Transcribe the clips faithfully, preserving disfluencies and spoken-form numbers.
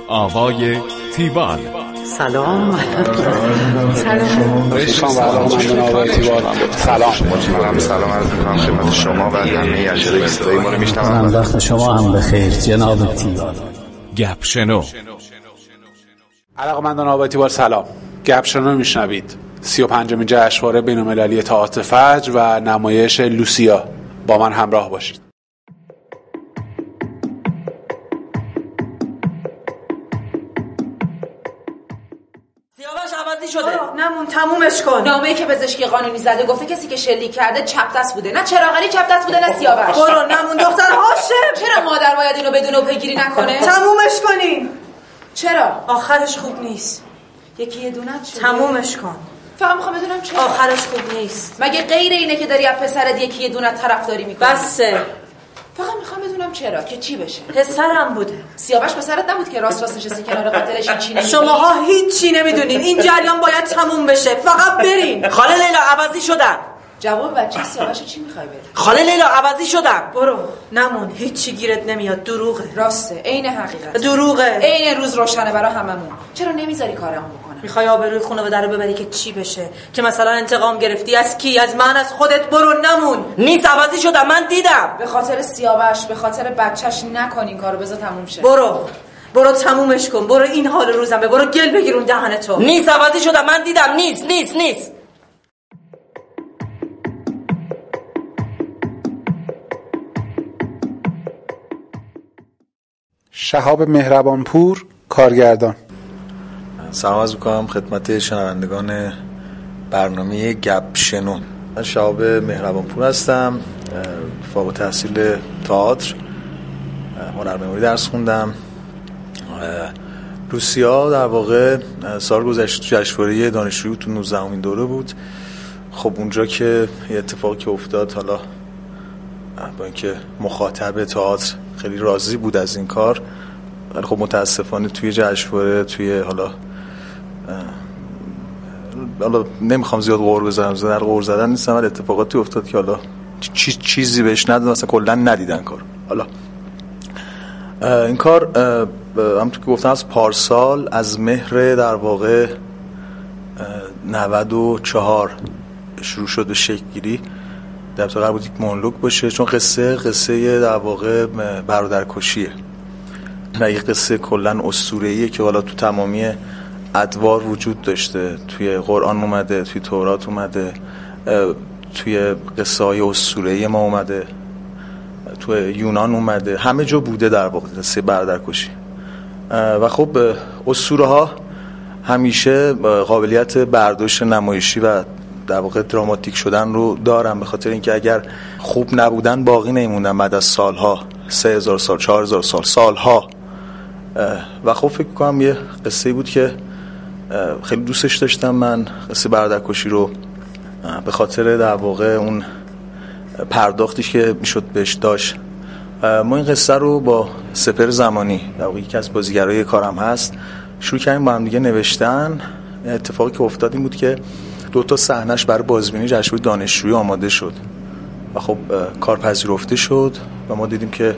آوای تیوال. سلام. سلام. سلام. سلام. سلام عرض می‌کنم خدمت شما و همه اشتراک‌گذارای ما رو می‌شنوم. وقت شما هم بخیر جناب تیوال. گپ شنو. علاقه‌مندان آوای تیوال سلام. گپ شنو میشنوید. سی و پنجمین جشنواره بین‌المللی تئاتر فجر و نمایش لوسیا. با من همراه باشید. شده. نمون تمومش کن. نامه‌ای که پزشکی قانونی زده گفته کسی که شلیک کرده چپ دست بوده، نه چراغلی چپ دست بوده نه سیاوش. برو نمون دختر هاشم. چرا مادر باید اینو بدونه و پیگیری نکنه؟ تمومش کنین. چرا؟ آخرش خوب نیست. یکی یه دونه چه؟ تمومش کن. فقط میخوام بدونم چرا آخرش خوب نیست. مگه غیر اینه که داری از پسرت یکی یه دونه طرفداری میکنی؟ بسه. فقط میخوام بدونم چرا که چی بشه. پسرم بوده. سیاوش پسرت نبود که راست راست نشسته کنار قاتلش هیچی نمیدونی؟ شماها هیچی نمیدونین. این جریان باید تموم بشه. فقط برین. خاله لیلا عوضی شدن. جواب بچه سیاوش چی میخوای بدی؟ خاله لیلا عوضی شدن. برو نمون هیچی گیرت نمیاد. دروغه. راسته عین حقیقت. دروغه. عین روز روشنه برای هممون. چرا نمیذاری کارمو بکنم؟ میخوای آبروی خانواده رو ببری که چی بشه؟ که مثلا انتقام گرفتی از کی؟ از من؟ از خودت؟ برو نمون. نیست عوضی شدم من دیدم. به خاطر سیاوش به خاطر بچهش نکن این کارو. بذار تموم شه. برو برو تمومش کن. برو این حال روزم به برو گل بگیرون دهن تو. نیست عوضی شدم من دیدم. نیست نیست نیست. شهاب مهربانپور کارگردان. سلام عرض می‌کنم خدمت شنوندگان برنامه گپ شنو. من شهاب مهربانپور هستم. فارغ التحصیل تئاتر، هنرمندی درس خوندم. لوسیا در واقع سال گذشته تو جشنواره دانشجویی تو نوزدهمین دوره بود. خب اونجا که یه اتفاقی که افتاد، حالا با اینکه مخاطب تئاتر خیلی راضی بود از این کار، ولی خب متاسفانه توی جشنواره توی حالا حالا نمیخوام زیاد غور بزنم، در غور زدن نیستم، ولی اتفاقاتی افتاد که حالا چیز چیزی بهش ندادن، مثلا کلا ندیدن کار. حالا این کار همونطور که گفتم از پارسال از مهر در واقع نود و چهار شروع شده شکل گیری. در ابتدا قرار بود یک مونولوگ باشه، چون قصه قصه در واقع برادرکشیه و یک قصه کلا اسطوره‌ایه که حالا تو تمامی ادوار وجود داشته. توی قرآن اومده، توی تورات اومده، توی قصه های اسطوره‌ای ما اومده، توی یونان اومده، همه جا بوده در واقع قصه برادرکشی. و خب اسطوره ها همیشه قابلیت برداشت نمایشی و در واقع دراماتیک شدن رو دارن، به خاطر اینکه اگر خوب نبودن باقی نمیموندن بعد از سالها، سه هزار سال، چهار هزار سال، سالها. و خب فکر کنم یه قصه بود که خیلی دوستش داشتم من، قصه برادرکشی رو، به خاطر در واقع اون پرداختی که میشد بهش داشت. ما این قصه رو با سپر زمانی، در واقع یکی از بازیگرای کارم هست، شروع کردیم با هم دیگه نوشتن. اتفاقی که افتاد این بود که دو تا صحنه‌اش برای بازبینی جشنواره دانشجویی آماده شد و خب کار پذیرفته شد و ما دیدیم که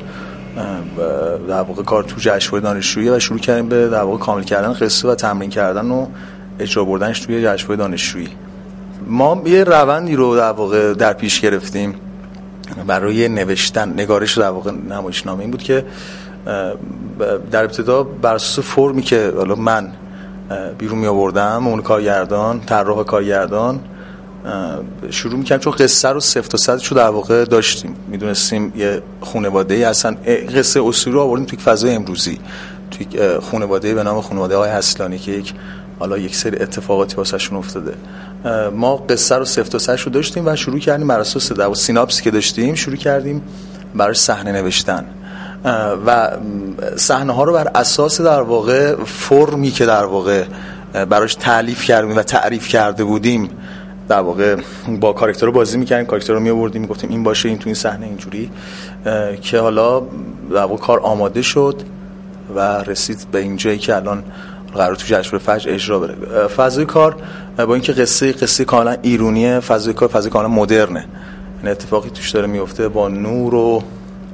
در واقع کار تو جشنواره دانشجویی و شروع کردیم به در واقع کامل کردن قصه و تمرین کردن و اجرا بردنش توی جشنواره دانشجویی. ما یه روندی رو در واقع در پیش گرفتیم برای نوشتن نگارش در واقع نمایشنامه. این بود که در ابتدا بر اساس فرمی که حالا من بیرون می آوردم، اون کارگردان، طراح کارگردان، شروع می‌کردیم، چون قصه رو صفر تا صدش رو در واقع داشتیم، میدونستیم یه خانواده‌ای اصلا قصه اسطوره رو آوردیم توی فضای امروزی، توی خانواده‌ای به نام خانواده آقای حسلانی که یک حالا یک سری اتفاقاتی واسهشون افتاده. ما قصه رو صفر تا صدش رو داشتیم و شروع کردیم بر اساس در سیناپسی که داشتیم شروع کردیم برای صحنه نوشتن و صحنه ها رو بر اساس در واقع فرمی که در واقع براش تالیف کردیم و تعریف کرده بودیم در واقع با کاراکتر رو بازی می‌کردیم، کاراکتر رو می‌آوردیم، می‌گفتیم این باشه، این تو این صحنه اینجوری، که حالا در واقع کار آماده شد و رسید به این جایی که الان قرار تو جشنواره فجر اجرا بره. فضای کار با اینکه قصه قصه کاملا ایرونیه، فضای کار فضای کاملا مدرنه، این اتفاقی توش داره میفته با نور و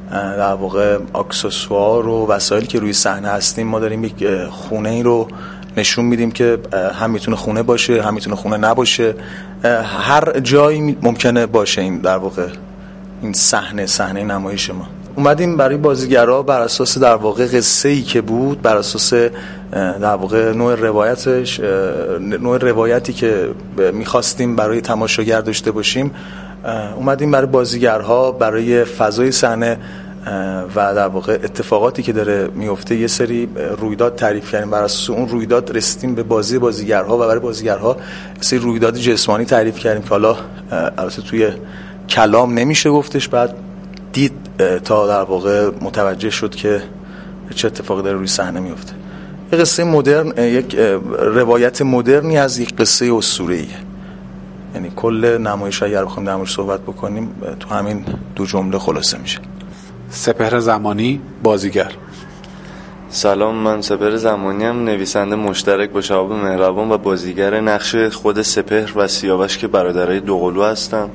در واقع اکسسوار و وسایلی که روی صحنه هستیم ما داریم یک خونه ای رو نشون میدیم که هم میتونه خونه باشه هم میتونه خونه نباشه، هر جایی ممکنه باشه. این در واقع این صحنه صحنه نمایش ما اومدیم برای بازیگرها بر اساس در واقع قصه‌ای که بود، بر اساس در واقع نوع روایتش، نوع روایتی که میخواستیم برای تماشاگر داشته باشیم، اومدیم برای بازیگرها برای فضای صحنه و در واقع اتفاقاتی که داره میفته یه سری رویداد تعریف کردیم. بر اساس اون رویداد رسیدیم به بازی بازیگرها و برای بازیگرها یه سری رویداد جسمانی تعریف کردیم که حالا البته توی کلام نمیشه گفتش، بعد دید تا در واقع متوجه شد که چه اتفاقی داره روی صحنه میفته. یه قصه مدرن، یک روایت مدرنی از یک قصه اسطوره‌ایه. یعنی کل نمایش اگر بخوایم در موردش صحبت بکنیم تو همین دو جمله خلاصه میشه. سپهر زمانی، بازیگر. سلام، من سپهر زمانی ام، نویسنده مشترک با شهاب مهربان و بازیگر نقش خود سپهر و سیاوش که برادرای دوقلو هستم.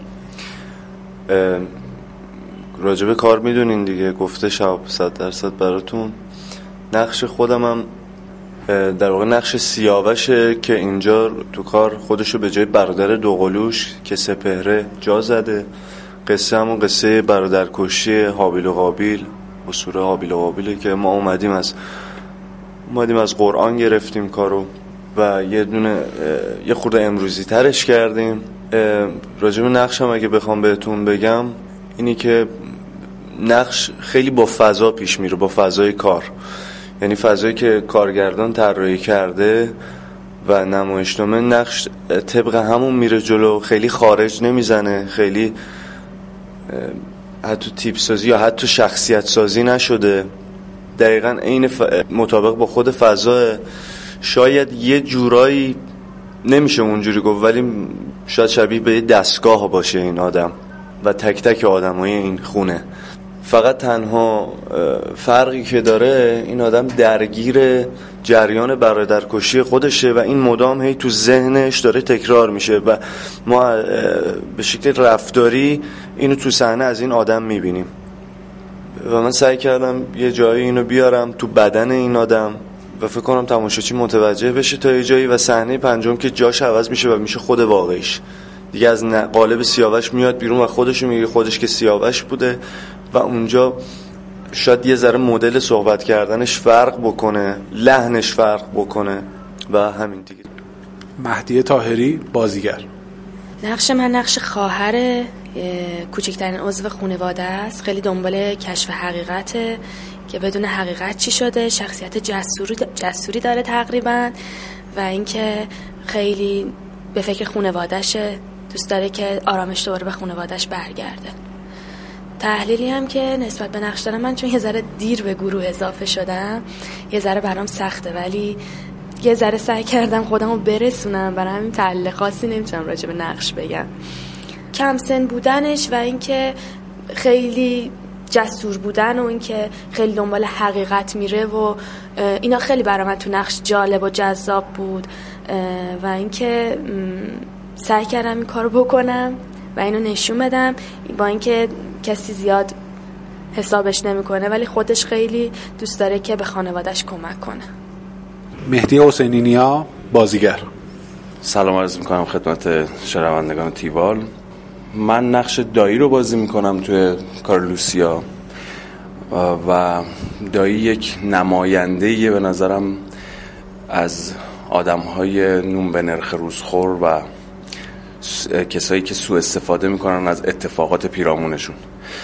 راجب کار میدونین دیگه، گفته شهاب صد درصد براتون. نقش خودم هم در واقع نقش سیاوشه که اینجا تو کار خودشو به جای برادر دوقلوش که سپهره جا زده. قصه همون قصه برادرکشی هابیل و قابیل، اسطوره هابیل و قابیله که ما اومدیم از اومدیم از قرآن گرفتیم کارو و یه دونه یه خورده امروزی ترش کردیم. راجب نقشم اگه بخوام بهتون بگم اینی که نقش خیلی با فضا پیش میره، با فضای کار، یعنی فضایی که کارگردان طراحی کرده و نمایشنامه نقش طبق همون میره جلو، خیلی خارج نمیزنه، خیلی حتی تیپ سازی یا حتی شخصیت سازی نشده، دقیقاً عین ف... مطابق با خود فضا. شاید یه جورایی نمیشه اونجوری گفت ولی شاید شبیه به دستگاه باشه این آدم و تک تک آدمای این خونه. فقط تنها فرقی که داره این آدم درگیر جریان برادرکشی خودشه و این مدام هی تو ذهنش داره تکرار میشه و ما به شکل رفتاری اینو تو صحنه از این آدم میبینیم و من سعی کردم یه جایی اینو بیارم تو بدن این آدم و فکر کنم تماشاچی متوجه بشه تا یه جایی و صحنه پنجم که جاش عوض میشه و میشه خود واقعیش دیگه، از قالب سیاوش میاد بیرون و خودشو میگه خودش که سیاوش بوده و اونجا شاید یه ذره مدل صحبت کردنش فرق بکنه، لحنش فرق بکنه و همین دیگه. مهدی طاهری، بازیگر. نقش من نقش خواهر کوچکترین عضو خانواده است. خیلی دنبال کشف حقیقته که بدون حقیقت چی شده، شخصیت جسوری جسوری داره تقریبا و اینکه خیلی به فکر خانواده‌شه، دوست داره که آرامش دوباره به خانواده‌اش برگرده. تحلیلی هم که نسبت به نقش دارم من، چون یه ذره دیر به گروه اضافه شدم یه ذره برام سخته، ولی یه ذره سعی کردم خودم رو برسونم، برای همین تحلیل خاصی نمیتونم راجع به نقش بگم. کم سن بودنش و اینکه خیلی جسور بودن و اینکه خیلی دنبال حقیقت میره و اینا خیلی برای من تو نقش جالب و جذاب بود و اینکه سعی کردم این کارو بکنم و اینو نشون بدم، با اینکه کسی زیاد حسابش نمیکنه ولی خودش خیلی دوست داره که به خانواده‌اش کمک کنه. مهدی حسینی نیا، بازیگر. سلام عرض میکنم خدمت شنوندگان تیوال. من نقش دایی رو بازی میکنم توی کار لوسیا و دایی یک نماینده‌ایه به نظرم از آدم‌های نون به نرخ روزخور و کسایی که سوء استفاده میکنن از اتفاقات پیرامونشون.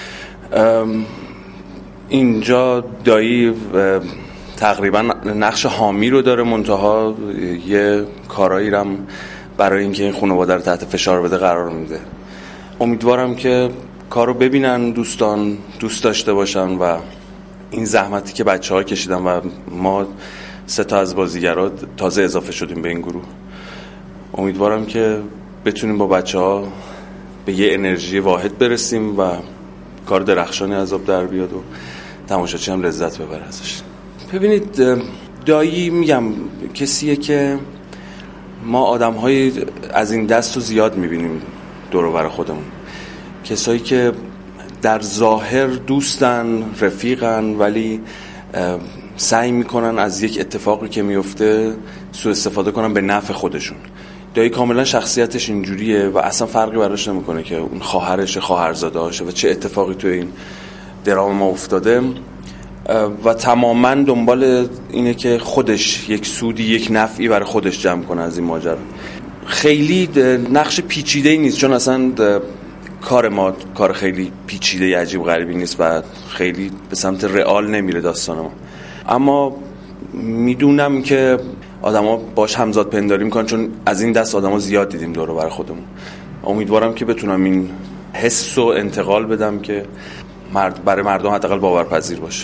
اینجا دایی تقریبا نقش حامی رو داره، منتها یه کارایی رو برای اینکه این خانواده رو تحت فشار بده قرار میده. امیدوارم که کارو ببینن دوستان، دوست داشته باشن و این زحمتی که بچه ها کشیدن و ما سه تا از بازیگرها تازه اضافه شدیم به این گروه، امیدوارم که بتونیم با بچه ها به یه انرژی واحد برسیم و کار درخشانی از آب در بیاد و تماشاچی هم لذت ببره ازش. ببینید دایی میگم کسیه که ما آدم های از این دست رو زیاد میبینیم دور و بر خودمون، کسایی که در ظاهر دوستن، رفیقن، ولی سعی میکنن از یک اتفاقی که میفته سوء استفاده کنن به نفع خودشون. دایی کاملا شخصیتش اینجوریه و اصلا فرقی براش نمیکنه که اون خواهرش، خواهرزاده هاشه و چه اتفاقی تو این درام ما افتاده و تماما دنبال اینه که خودش یک سودی، یک نفعی برای خودش جمع کنه از این ماجرا. خیلی نقش پیچیده‌ای نیست، چون اصلا کار ما کار خیلی پیچیده عجیب غریبی نیست و خیلی به سمت رئال نمیره داستان ما. اما میدونم که آدما باش همزاد پنداری میکنن، چون از این دست آدما زیاد دیدیم دور و بر خودمون. امیدوارم که بتونم این حس و انتقال بدم که مرد برای مردم حداقل باورپذیر باشه.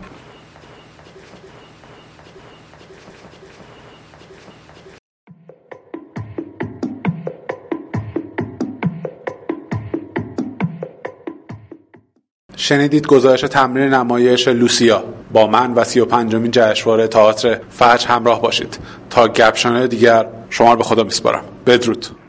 شنیدید گزارش تمرین نمایش لوسیا. با من و سی و پنجمین جشنواره تئاتر فجر همراه باشید. تا گپشن‌های دیگر شما رو به خدا میسپارم. بدرود.